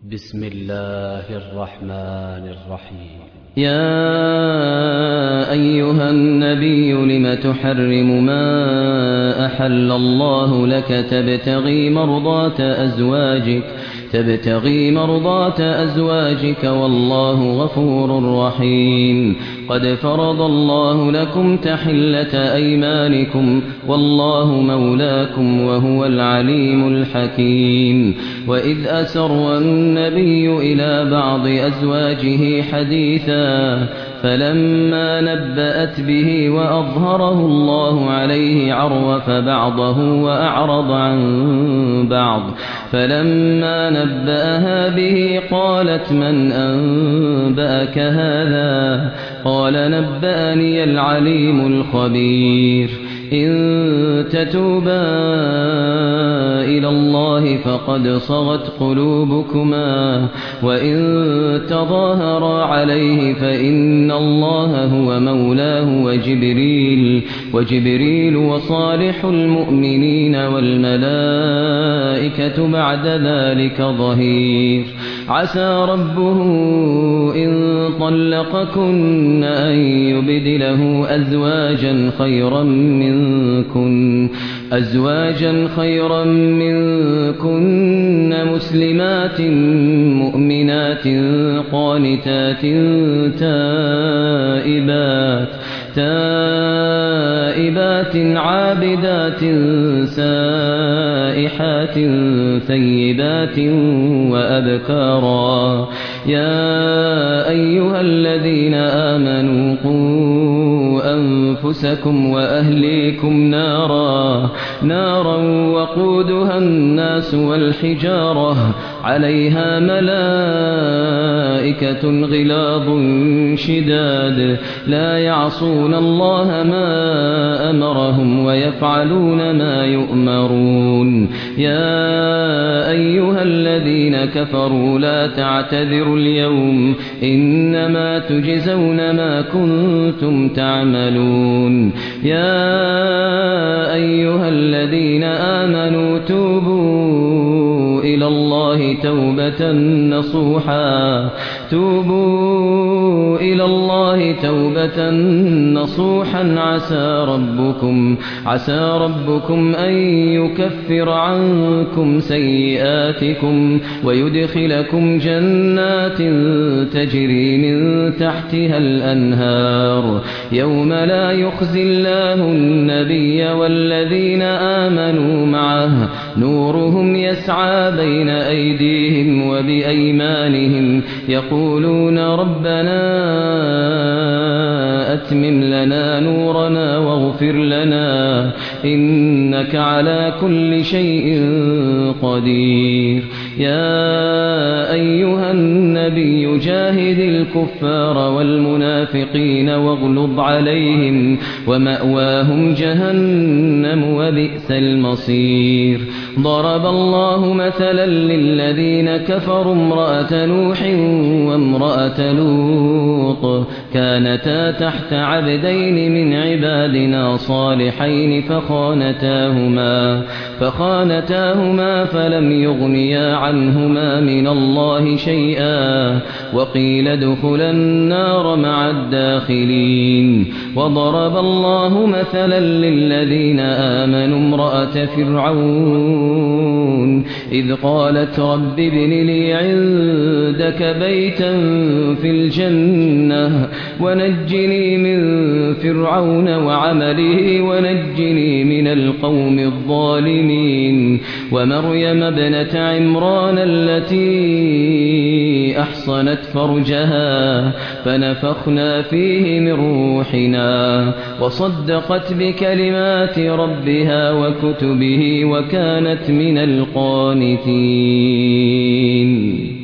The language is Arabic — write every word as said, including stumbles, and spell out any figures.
بسم الله الرحمن الرحيم. يا أيها النبي لم تحرم ما أحل الله لك تبتغي مرضات أزواجك تبتغي مرضات أزواجك والله غفور رحيم. قد فرض الله لكم تحلة أيمانكم والله مولاكم وهو العليم الحكيم. وإذ أسر النبي إلى بعض أزواجه حديثا فلما نبأت به وأظهره الله عليه عرف بعضه وأعرض عن بعض. فلما نبأها به قالت من أنبأك هذا؟ قال نبأني العليم الخبير. إن تتوبا إلى الله فقد صغت قلوبكما وإن تظاهرا عليه فإن الله هو مولاه وجبريل وجبريل وصالح المؤمنين والملائكة بعد ذلك ظهير. عسى ربه إن طلقكن أن يبدله أزواجا خيرا منكن أزواجا خيرا منكن مسلمات مؤمنات قانتات تائبات تائبات عابدات سائحات ثيبات وأبكارا. يا أيها الذين آمنوا قوا أنفسكم وأهليكم نارا نارا وقودها الناس والحجارة عليها ملائكة غلاظ شداد لا يعصون الله ما أمرهم ويفعلون ما يؤمرون. يا أيها الذين كفروا لا تعتذروا اليوم إنما تجزون ما كنتم تعملون. يا أيها الذين آمنوا توبوا إلى الله توبة نصوحا توبوا إلى الله توبة نصوحا عسى ربكم عسى ربكم أن يكفر عنكم سيئاتكم ويدخلكم جنات تجري من تحتها الأنهار يوم لا يخزي الله النبي والذين آمنوا معه نورهم يسعى بين أيديهم وبأيمانهم يقولون ربنا أتمم لنا نورنا واغفر لنا إنك على كل شيء قدير. يا أيها النبي جاهد الكفار والمنافقين واغلظ عليهم ومأواهم جهنم وبئس المصير. ضرب الله مثلا للذين كفروا امرأة نوح وامرأة لوط كانتا تحت عبدين من عبادنا صالحين فخانتاهما فخانتاهما فلم يغنيا عنهما من الله شيئا وقيل ادخلا النار مع الداخلين. وضرب الله مثلا للذين آمنوا امرأة فرعون إذ قالت رب ابن لي عندك بيتا في الجنة ونجني من فرعون وعمله ونجني من القوم الظالمين. ومريم ابنة عمران التي أحصنت فرجها فنفخنا فيه من روحنا وصدقت بكلمات ربها وكتبه وكانت من القانتين.